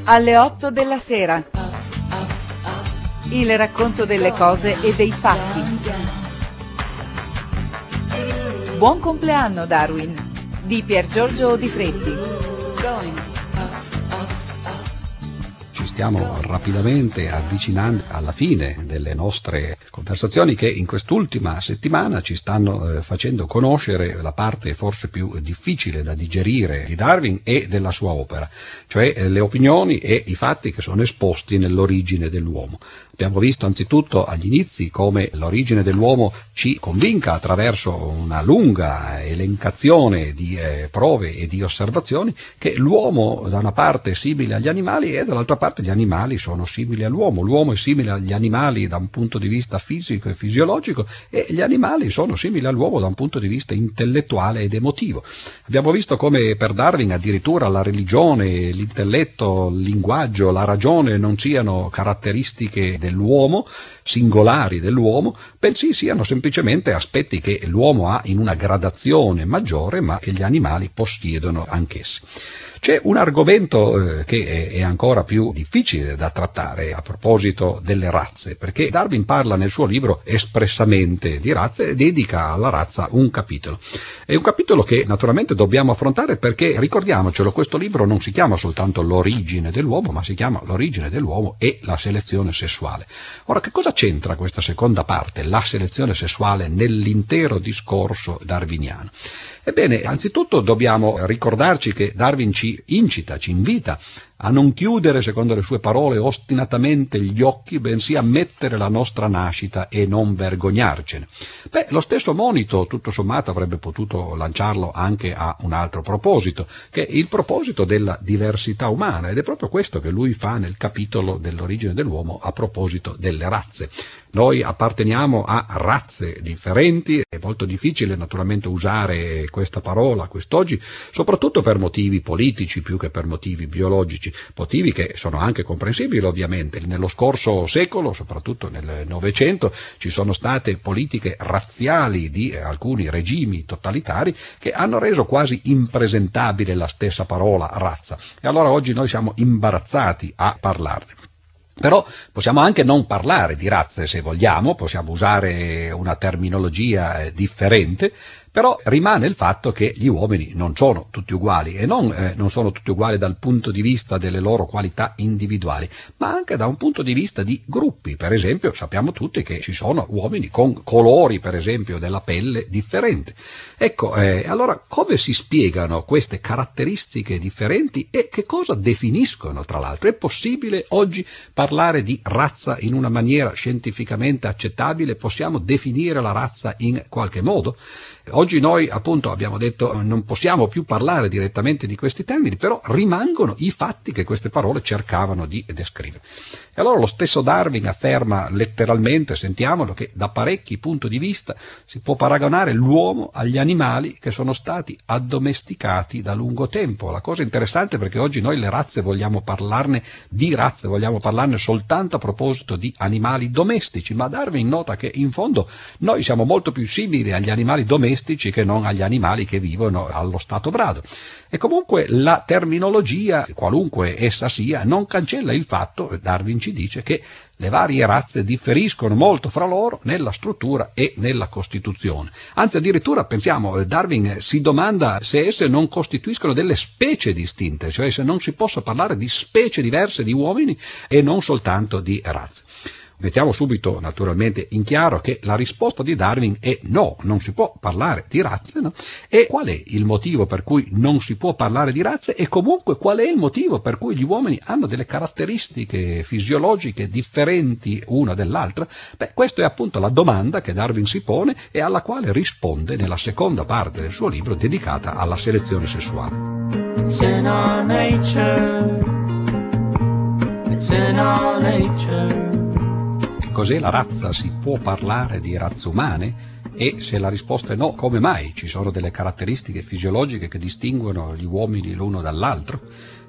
alle 8 della sera. Il racconto delle cose e dei fatti. Buon compleanno Darwin di Piergiorgio Di Fretti. Stiamo rapidamente avvicinando alla fine delle nostre conversazioni che in quest'ultima settimana ci stanno facendo conoscere la parte forse più difficile da digerire di Darwin e della sua opera, cioè le opinioni e i fatti che sono esposti nell'origine dell'uomo. Abbiamo visto anzitutto agli inizi come l'origine dell'uomo ci convinca attraverso una lunga elencazione di prove e di osservazioni che l'uomo da una parte è simile agli animali e dall'altra parte gli animali sono simili all'uomo. L'uomo è simile agli animali da un punto di vista fisico e fisiologico e gli animali sono simili all'uomo da un punto di vista intellettuale ed emotivo. Abbiamo visto come per Darwin addirittura la religione, l'intelletto, il linguaggio, la ragione non siano caratteristiche dell'uomo, singolari dell'uomo, bensì siano semplicemente aspetti che l'uomo ha in una gradazione maggiore, ma che gli animali possiedono anch'essi. C'è un argomento che è ancora più difficile da trattare a proposito delle razze, perché Darwin parla nel suo libro espressamente di razze e dedica alla razza un capitolo. È un capitolo che naturalmente dobbiamo affrontare perché, ricordiamocelo, questo libro non si chiama soltanto l'origine dell'uomo, ma si chiama l'origine dell'uomo e la selezione sessuale. Ora, che cosa c'entra questa seconda parte, la selezione sessuale, nell'intero discorso darwiniano? Ebbene, anzitutto dobbiamo ricordarci che Darwin ci incita, ci invita a non chiudere, secondo le sue parole, ostinatamente gli occhi, bensì a mettere la nostra nascita e non vergognarcene. Lo stesso monito, tutto sommato, avrebbe potuto lanciarlo anche a un altro proposito, che è il proposito della diversità umana, ed è proprio questo che lui fa nel capitolo dell'origine dell'uomo a proposito delle razze. Noi apparteniamo a razze differenti, è molto difficile naturalmente usare questa parola quest'oggi, soprattutto per motivi politici più che per motivi biologici, motivi che sono anche comprensibili ovviamente. Nello scorso secolo, soprattutto nel Novecento, ci sono state politiche razziali di alcuni regimi totalitari che hanno reso quasi impresentabile la stessa parola razza, e allora oggi noi siamo imbarazzati a parlarne. Però possiamo anche non parlare di razze se vogliamo, possiamo usare una terminologia differente, però rimane il fatto che gli uomini non sono tutti uguali e non sono tutti uguali dal punto di vista delle loro qualità individuali, ma anche da un punto di vista di gruppi. Per esempio sappiamo tutti che ci sono uomini con colori, per esempio, della pelle differenti. Ecco, allora come si spiegano queste caratteristiche differenti e che cosa definiscono tra l'altro? È possibile oggi parlare di razza in una maniera scientificamente accettabile? Possiamo definire la razza in qualche modo? Oggi noi appunto abbiamo detto non possiamo più parlare direttamente di questi termini, però rimangono i fatti che queste parole cercavano di descrivere. E allora lo stesso Darwin afferma letteralmente, sentiamolo, che da parecchi punti di vista si può paragonare l'uomo agli animali che sono stati addomesticati da lungo tempo. La cosa interessante è perché oggi noi le razze vogliamo parlarne soltanto a proposito di animali domestici, ma Darwin nota che in fondo noi siamo molto più simili agli animali domestici che non agli animali che vivono allo stato brado. E comunque la terminologia, qualunque essa sia, non cancella il fatto, Darwin ci dice, che le varie razze differiscono molto fra loro nella struttura e nella costituzione. Anzi, addirittura, pensiamo, Darwin si domanda se esse non costituiscono delle specie distinte, cioè se non si possa parlare di specie diverse di uomini e non soltanto di razze. Mettiamo subito naturalmente in chiaro che la risposta di Darwin è no, non si può parlare di razze, no? E qual è il motivo per cui non si può parlare di razze e comunque qual è il motivo per cui gli uomini hanno delle caratteristiche fisiologiche differenti una dall'altra? Questa è appunto la domanda che Darwin si pone e alla quale risponde nella seconda parte del suo libro dedicata alla selezione sessuale. It's in our nature. It's in our nature. Cos'è la razza? Si può parlare di razze umane? E se la risposta è no, come mai? Ci sono delle caratteristiche fisiologiche che distinguono gli uomini l'uno dall'altro?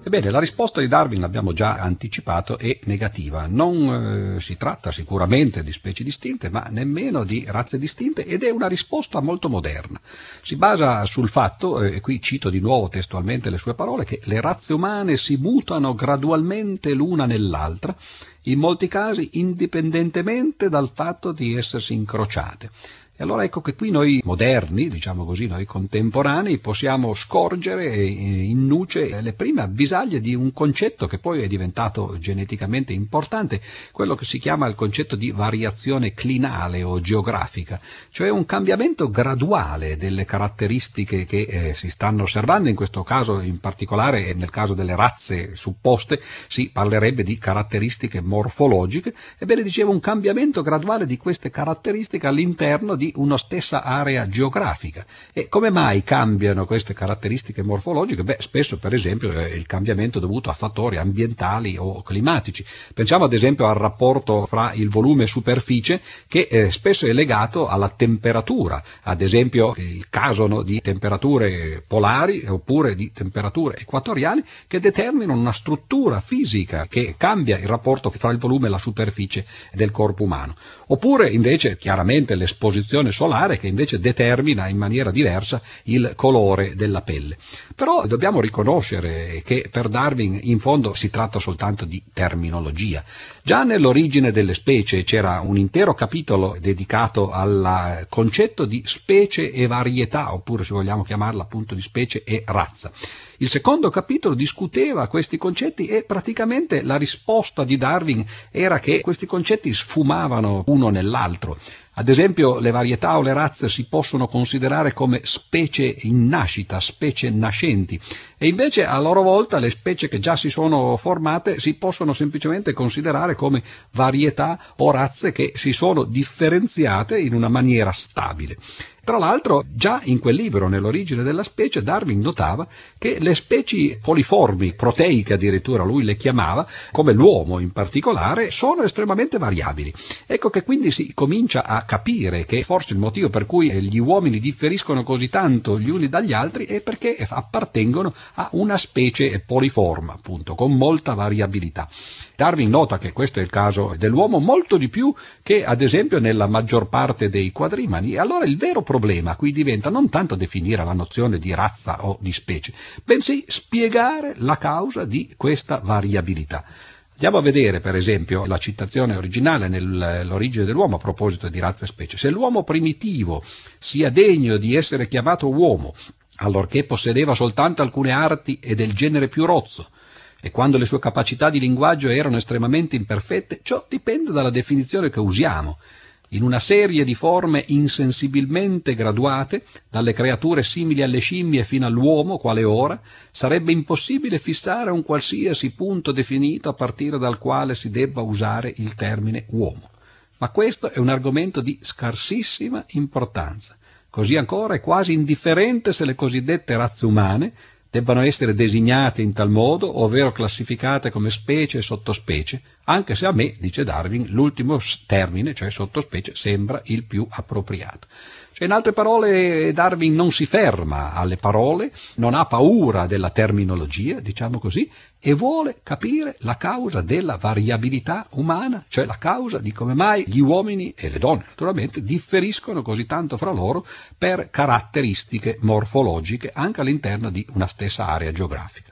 Ebbene, la risposta di Darwin, l'abbiamo già anticipato, è negativa. Non si tratta sicuramente di specie distinte, ma nemmeno di razze distinte, ed è una risposta molto moderna. Si basa sul fatto, e qui cito di nuovo testualmente le sue parole, che le razze umane si mutano gradualmente l'una nell'altra, in molti casi indipendentemente dal fatto di essersi incrociate. E allora ecco che qui noi moderni, diciamo così, noi contemporanei, possiamo scorgere in nuce le prime avvisaglie di un concetto che poi è diventato geneticamente importante, quello che si chiama il concetto di variazione clinale o geografica, cioè un cambiamento graduale delle caratteristiche che si stanno osservando. In questo caso in particolare, e nel caso delle razze supposte, si parlerebbe di caratteristiche morfologiche. Ebbene, dicevo, un cambiamento graduale di queste caratteristiche all'interno di una stessa area geografica. E come mai cambiano queste caratteristiche morfologiche? Beh, spesso per esempio il cambiamento dovuto a fattori ambientali o climatici. Pensiamo ad esempio al rapporto fra il volume e superficie, che spesso è legato alla temperatura, ad esempio il caso di temperature polari oppure di temperature equatoriali, che determinano una struttura fisica che cambia il rapporto fra il volume e la superficie del corpo umano. Oppure invece chiaramente l'esposizione solare, che invece determina in maniera diversa il colore della pelle. Però dobbiamo riconoscere che per Darwin in fondo si tratta soltanto di terminologia. Già nell'origine delle specie c'era un intero capitolo dedicato al concetto di specie e varietà, oppure se vogliamo chiamarla appunto di specie e razza. Il secondo capitolo discuteva questi concetti e praticamente la risposta di Darwin era che questi concetti sfumavano uno nell'altro. Ad esempio, le varietà o le razze si possono considerare come specie in nascita, specie nascenti, e invece a loro volta le specie che già si sono formate si possono semplicemente considerare come varietà o razze che si sono differenziate in una maniera stabile. Tra l'altro, già in quel libro, nell'origine della specie, Darwin notava che le specie poliformi, proteiche addirittura lui le chiamava, come l'uomo in particolare, sono estremamente variabili. Ecco che quindi si comincia a capire che forse il motivo per cui gli uomini differiscono così tanto gli uni dagli altri è perché appartengono a una specie poliforma, appunto, con molta variabilità. Darwin nota che questo è il caso dell'uomo molto di più che ad esempio nella maggior parte dei quadrimani, e allora il vero problema qui diventa non tanto definire la nozione di razza o di specie, bensì spiegare la causa di questa variabilità. Andiamo a vedere per esempio la citazione originale nell'origine dell'uomo a proposito di razza e specie. Se l'uomo primitivo sia degno di essere chiamato uomo, allorché possedeva soltanto alcune arti e del genere più rozzo, e quando le sue capacità di linguaggio erano estremamente imperfette, ciò dipende dalla definizione che usiamo. In una serie di forme insensibilmente graduate, dalle creature simili alle scimmie fino all'uomo, quale ora, sarebbe impossibile fissare un qualsiasi punto definito a partire dal quale si debba usare il termine uomo. Ma questo è un argomento di scarsissima importanza. Così ancora è quasi indifferente se le cosiddette razze umane debbano essere designate in tal modo, ovvero classificate come specie e sottospecie, anche se a me, dice Darwin, l'ultimo termine, cioè sottospecie, sembra il più appropriato. Cioè, in altre parole, Darwin non si ferma alle parole, non ha paura della terminologia, diciamo così, e vuole capire la causa della variabilità umana, cioè la causa di come mai gli uomini e le donne, naturalmente, differiscono così tanto fra loro per caratteristiche morfologiche anche all'interno di una stessa area geografica.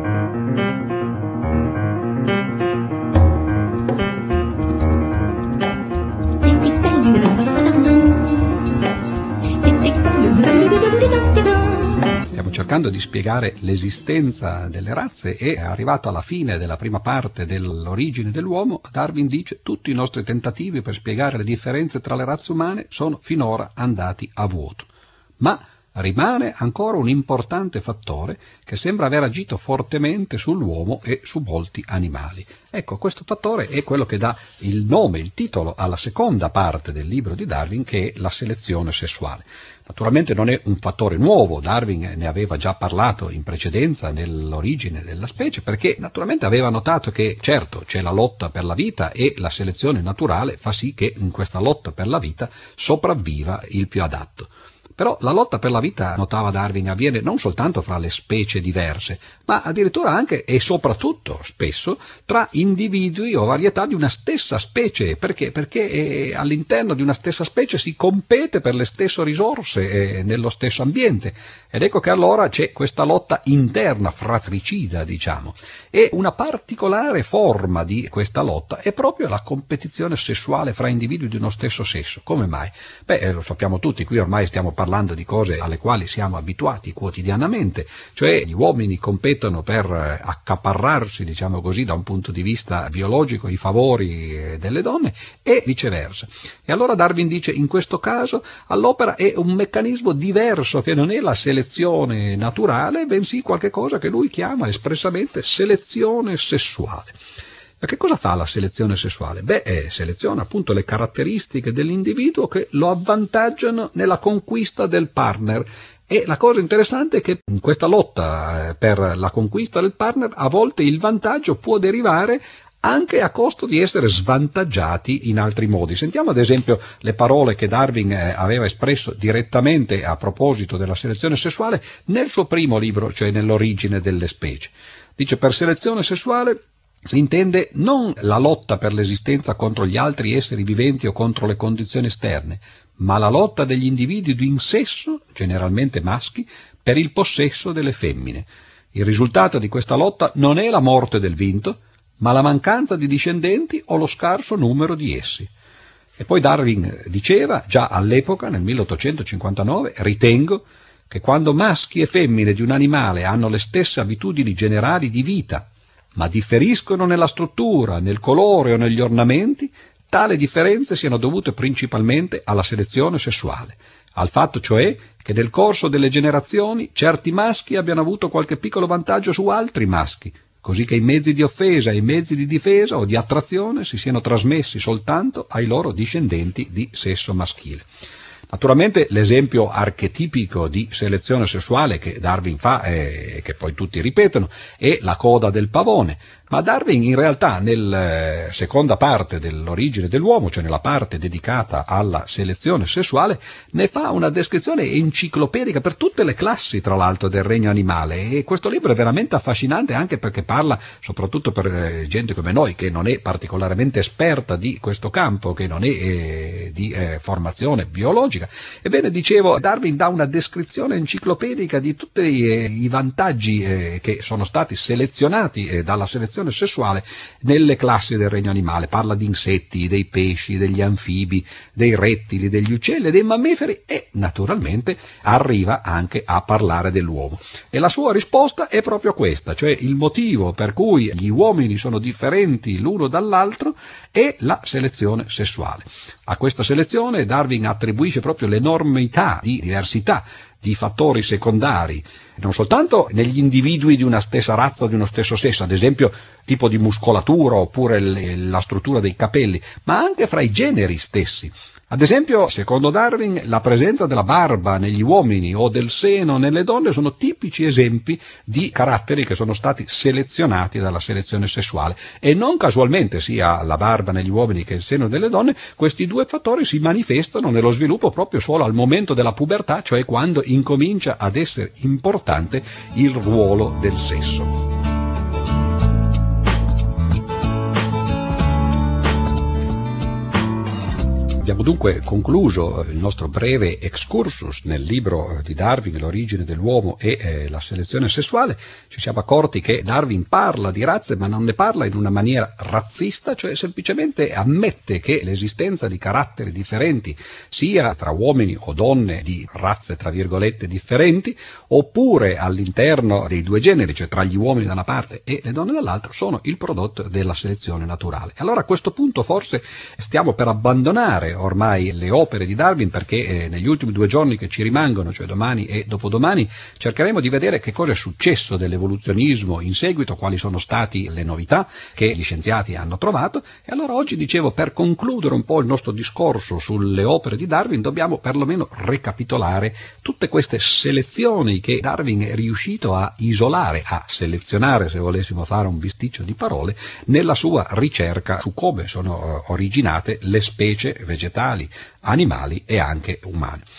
Stiamo cercando di spiegare l'esistenza delle razze e, arrivato alla fine della prima parte dell'origine dell'uomo, Darwin dice: tutti i nostri tentativi per spiegare le differenze tra le razze umane sono finora andati a vuoto. Ma rimane ancora un importante fattore che sembra aver agito fortemente sull'uomo e su molti animali. Ecco, questo fattore è quello che dà il nome, il titolo alla seconda parte del libro di Darwin, che è la selezione sessuale. Naturalmente non è un fattore nuovo, Darwin ne aveva già parlato in precedenza nell'origine della specie, perché naturalmente aveva notato che certo c'è la lotta per la vita e la selezione naturale fa sì che in questa lotta per la vita sopravviva il più adatto. Però la lotta per la vita, notava Darwin, avviene non soltanto fra le specie diverse, ma addirittura anche e soprattutto spesso tra individui o varietà di una stessa specie. Perché? Perché all'interno di una stessa specie si compete per le stesse risorse nello stesso ambiente, ed ecco che allora c'è questa lotta interna, fratricida, diciamo. E una particolare forma di questa lotta è proprio la competizione sessuale fra individui di uno stesso sesso. Come mai? Lo sappiamo tutti, qui ormai stiamo parlando di cose alle quali siamo abituati quotidianamente, cioè gli uomini competono per accaparrarsi, diciamo così, da un punto di vista biologico i favori delle donne e viceversa. E allora Darwin dice: in questo caso all'opera è un meccanismo diverso, che non è la selezione naturale, bensì qualche cosa che lui chiama espressamente selezione sessuale. Ma che cosa fa la selezione sessuale? Seleziona appunto le caratteristiche dell'individuo che lo avvantaggiano nella conquista del partner. E la cosa interessante è che in questa lotta per la conquista del partner a volte il vantaggio può derivare anche a costo di essere svantaggiati in altri modi. Sentiamo ad esempio le parole che Darwin aveva espresso direttamente a proposito della selezione sessuale nel suo primo libro, cioè nell'Origine delle specie. Dice: per selezione sessuale si intende non la lotta per l'esistenza contro gli altri esseri viventi o contro le condizioni esterne, ma la lotta degli individui di un sesso, generalmente maschi, per il possesso delle femmine. Il risultato di questa lotta non è la morte del vinto, ma la mancanza di discendenti o lo scarso numero di essi. E poi Darwin diceva, già all'epoca, nel 1859, ritengo che quando maschi e femmine di un animale hanno le stesse abitudini generali di vita, ma differiscono nella struttura, nel colore o negli ornamenti, tali differenze siano dovute principalmente alla selezione sessuale, al fatto cioè che nel corso delle generazioni certi maschi abbiano avuto qualche piccolo vantaggio su altri maschi, così che i mezzi di offesa e i mezzi di difesa o di attrazione si siano trasmessi soltanto ai loro discendenti di sesso maschile. Naturalmente l'esempio archetipico di selezione sessuale che Darwin fa e che poi tutti ripetono è la coda del pavone, ma Darwin in realtà nella seconda parte dell'Origine dell'uomo, cioè nella parte dedicata alla selezione sessuale, ne fa una descrizione enciclopedica per tutte le classi, tra l'altro, del regno animale, e questo libro è veramente affascinante anche perché parla, soprattutto per gente come noi che non è particolarmente esperta di questo campo, che non è di formazione biologica. Ebbene, dicevo, Darwin dà una descrizione enciclopedica di tutti i vantaggi che sono stati selezionati dalla selezione sessuale nelle classi del regno animale. Parla di insetti, dei pesci, degli anfibi, dei rettili, degli uccelli, dei mammiferi e naturalmente arriva anche a parlare dell'uomo. E la sua risposta è proprio questa, cioè il motivo per cui gli uomini sono differenti l'uno dall'altro è la selezione sessuale. A questa selezione Darwin attribuisce proprio l'enormità di diversità di fattori secondari, non soltanto negli individui di una stessa razza o di uno stesso sesso, ad esempio tipo di muscolatura oppure la struttura dei capelli, ma anche fra i generi stessi. Ad esempio, secondo Darwin, la presenza della barba negli uomini o del seno nelle donne sono tipici esempi di caratteri che sono stati selezionati dalla selezione sessuale, e non casualmente sia la barba negli uomini che il seno nelle donne, questi due fattori si manifestano nello sviluppo proprio solo al momento della pubertà, cioè quando incomincia ad essere importante il ruolo del sesso. Abbiamo dunque concluso il nostro breve excursus nel libro di Darwin, L'origine dell'uomo e la selezione sessuale. Ci siamo accorti che Darwin parla di razze, ma non ne parla in una maniera razzista, cioè semplicemente ammette che l'esistenza di caratteri differenti sia tra uomini o donne di razze tra virgolette differenti, oppure all'interno dei due generi, cioè tra gli uomini da una parte e le donne dall'altra, sono il prodotto della selezione naturale. Allora a questo punto forse stiamo per abbandonare ormai le opere di Darwin, perché negli ultimi 2 giorni che ci rimangono, cioè domani e dopodomani, cercheremo di vedere che cosa è successo dell'evoluzionismo in seguito, quali sono stati le novità che gli scienziati hanno trovato. E allora oggi, dicevo, per concludere un po' il nostro discorso sulle opere di Darwin, dobbiamo perlomeno ricapitolare tutte queste selezioni che Darwin è riuscito a isolare, a selezionare, se volessimo fare un bisticcio di parole, nella sua ricerca su come sono originate le specie vegetali, animali e anche umane.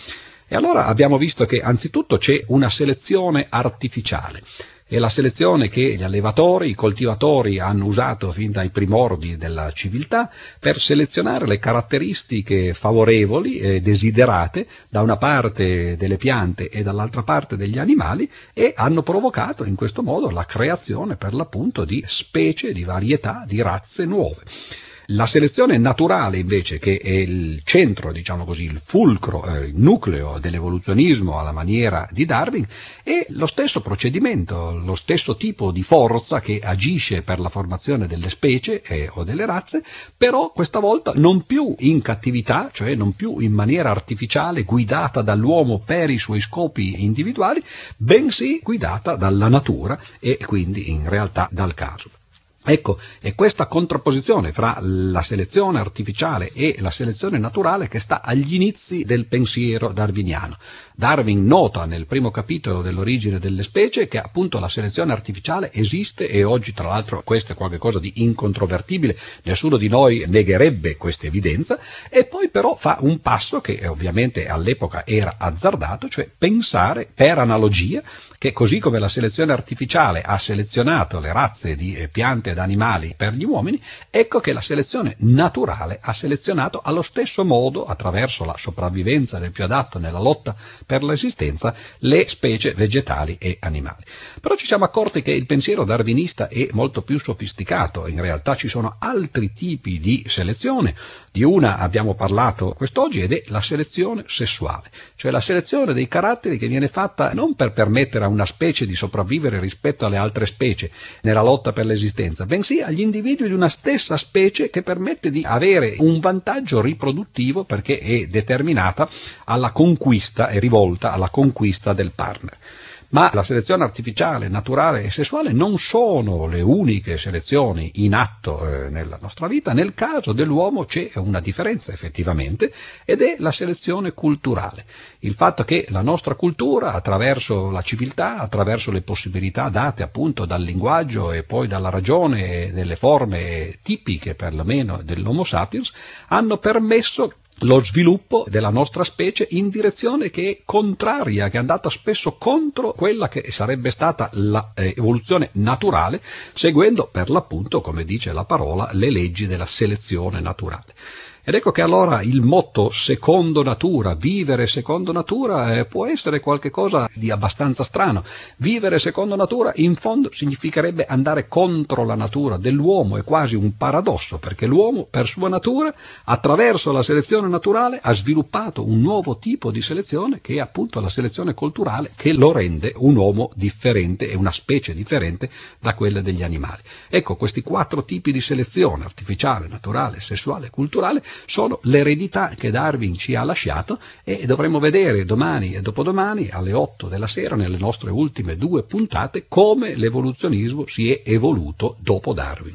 E allora abbiamo visto che anzitutto c'è una selezione artificiale. È la selezione che gli allevatori, i coltivatori hanno usato fin dai primordi della civiltà per selezionare le caratteristiche favorevoli e desiderate da una parte delle piante e dall'altra parte degli animali, e hanno provocato in questo modo la creazione per l'appunto di specie, di varietà, di razze nuove. La selezione naturale invece, che è il centro, diciamo così, il fulcro, il nucleo dell'evoluzionismo alla maniera di Darwin, è lo stesso procedimento, lo stesso tipo di forza che agisce per la formazione delle specie o delle razze, però questa volta non più in cattività, cioè non più in maniera artificiale guidata dall'uomo per i suoi scopi individuali, bensì guidata dalla natura e quindi in realtà dal caso. Ecco, è questa contrapposizione fra la selezione artificiale e la selezione naturale che sta agli inizi del pensiero darwiniano. Darwin nota nel primo capitolo dell'origine delle specie che appunto la selezione artificiale esiste, e oggi tra l'altro questo è qualcosa di incontrovertibile, nessuno di noi negherebbe questa evidenza, e poi però fa un passo che ovviamente all'epoca era azzardato, cioè pensare per analogia che così come la selezione artificiale ha selezionato le razze di piante ed animali per gli uomini, ecco che la selezione naturale ha selezionato allo stesso modo, attraverso la sopravvivenza del più adatto nella lotta per l'esistenza, le specie vegetali e animali. Però ci siamo accorti che il pensiero darwinista è molto più sofisticato, in realtà ci sono altri tipi di selezione, di una abbiamo parlato quest'oggi, ed è la selezione sessuale, cioè la selezione dei caratteri che viene fatta non per permettere a una specie di sopravvivere rispetto alle altre specie nella lotta per l'esistenza, bensì agli individui di una stessa specie, che permette di avere un vantaggio riproduttivo perché è determinata alla conquista e rivolta alla conquista del partner. Ma la selezione artificiale, naturale e sessuale non sono le uniche selezioni in atto nella nostra vita. Nel caso dell'uomo c'è una differenza effettivamente, ed è la selezione culturale. Il fatto che la nostra cultura, attraverso la civiltà, attraverso le possibilità date appunto dal linguaggio e poi dalla ragione e delle forme tipiche perlomeno dell'Homo sapiens, hanno permesso lo sviluppo della nostra specie in direzione che è contraria, che è andata spesso contro quella che sarebbe stata l'evoluzione naturale, seguendo per l'appunto, come dice la parola, le leggi della selezione naturale. Ed ecco che allora il motto secondo natura, vivere secondo natura, può essere qualcosa di abbastanza strano. Vivere secondo natura in fondo significherebbe andare contro la natura dell'uomo, è quasi un paradosso, perché l'uomo per sua natura, attraverso la selezione naturale, ha sviluppato un nuovo tipo di selezione che è appunto la selezione culturale, che lo rende un uomo differente e una specie differente da quelle degli animali. Ecco, questi 4 tipi di selezione, artificiale, naturale, sessuale e culturale, sono l'eredità che Darwin ci ha lasciato, e dovremo vedere domani e dopodomani alle 8 della sera, nelle nostre ultime 2 puntate, come l'evoluzionismo si è evoluto dopo Darwin.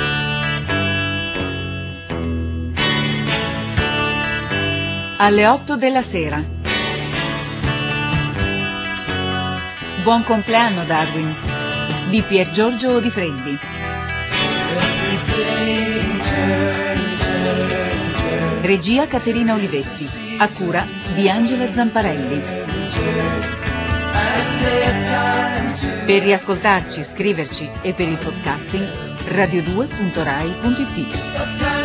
Alle 8 della sera. Buon compleanno Darwin di Piergiorgio Di Freddi. Regia Caterina Olivetti, a cura di Angela Zamparelli. Per riascoltarci, scriverci e per il podcasting radio2.rai.it.